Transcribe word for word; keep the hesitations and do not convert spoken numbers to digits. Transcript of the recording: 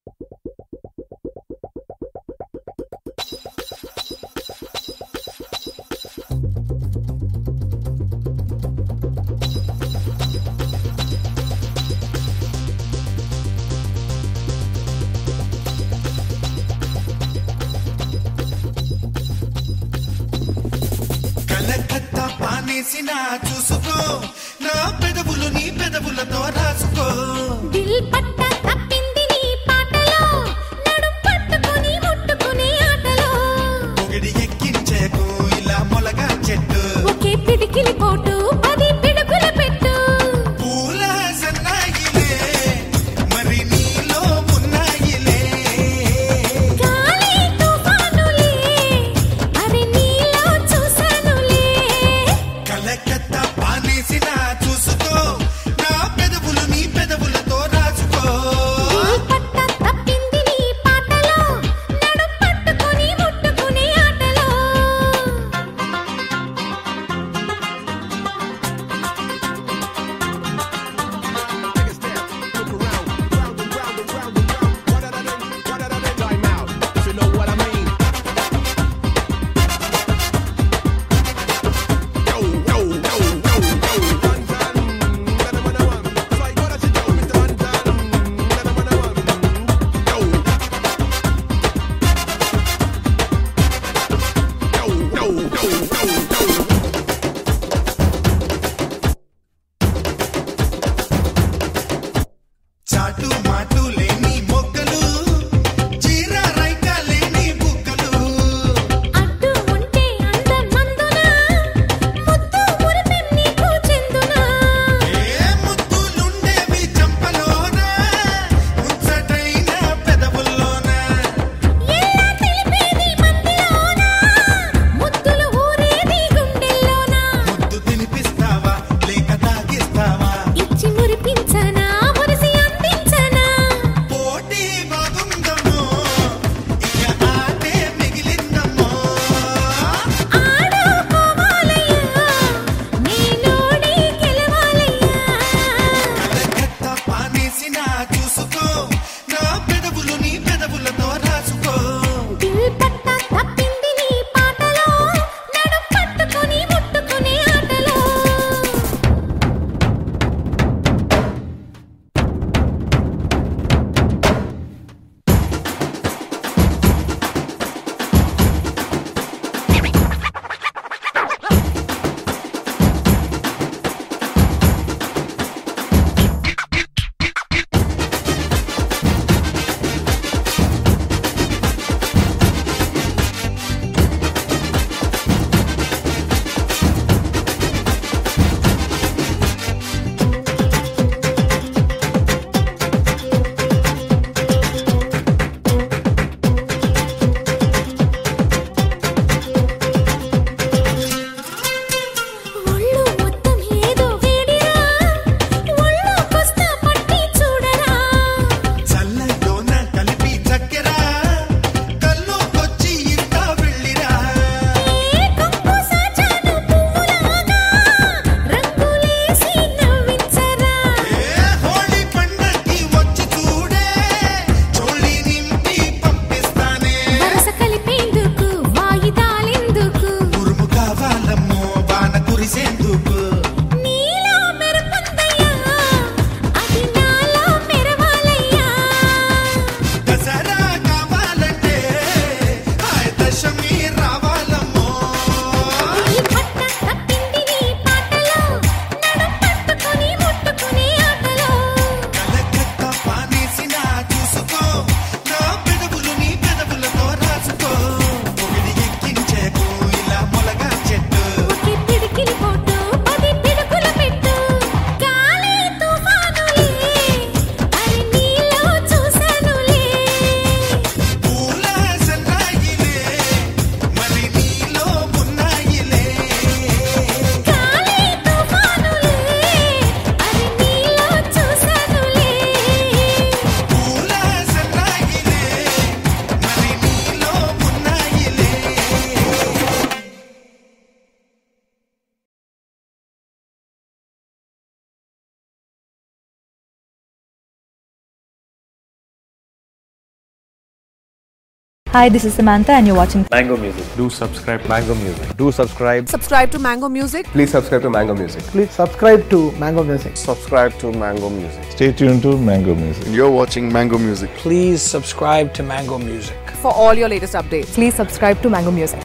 కలకత్తా పానేసిన చూసుకో నా పెదవులు నీ పెదవులతో రాసుకో దిల్ పట్ట తప్పింది నీ పాటలో నడుం పట్టుకుని ముట్టుకునే ఆటలో పొగిడి ఎక్కించేకు ఇలా మొలగా చెట్టు ఒకే పిడికిలి పోటు పది పిడుగుల పెట్టు పూల సన్నాయిలే మరి నీలో ఉన్నాయిలే గాలి తుఫానులే అరే నీలో చూసానులే కలకత్తా పానేసిన చూసుకో నా పెదవులు నీ పెదవులతో రాసుకో Hi, this is Samantha and you're watching Mango Music. Do subscribe Mango Music. Do subscribe. Subscribe to Mango Music. Please subscribe to Mango Music. Please subscribe to Mango Music. Subscribe to Mango Music. Stay tuned to Mango Music. You're watching Mango Music. Please subscribe to Mango Music. For all your latest updates. Please subscribe to Mango Music.